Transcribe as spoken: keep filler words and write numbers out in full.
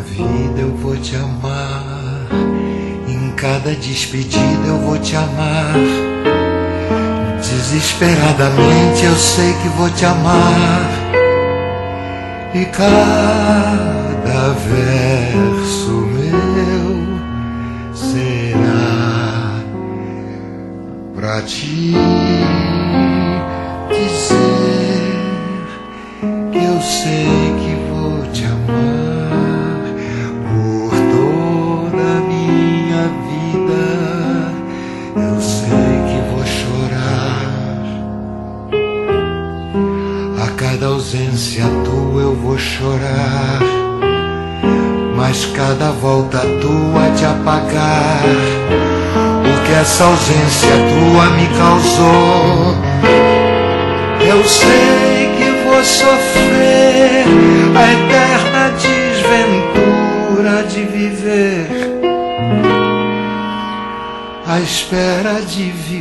vida eu vou te amar, em cada despedida eu vou te amar. Desesperadamente eu sei que vou te amar, e cada verso meu será pra te dizer que eu sei que vou te amar por toda a minha vida. Eu sei que vou chorar, a cada ausência tua eu vou chorar, mas cada volta tua te apagar, porque essa ausência tua me causou. Eu sei que vou sofrer a eterna desventura de viver à espera de viver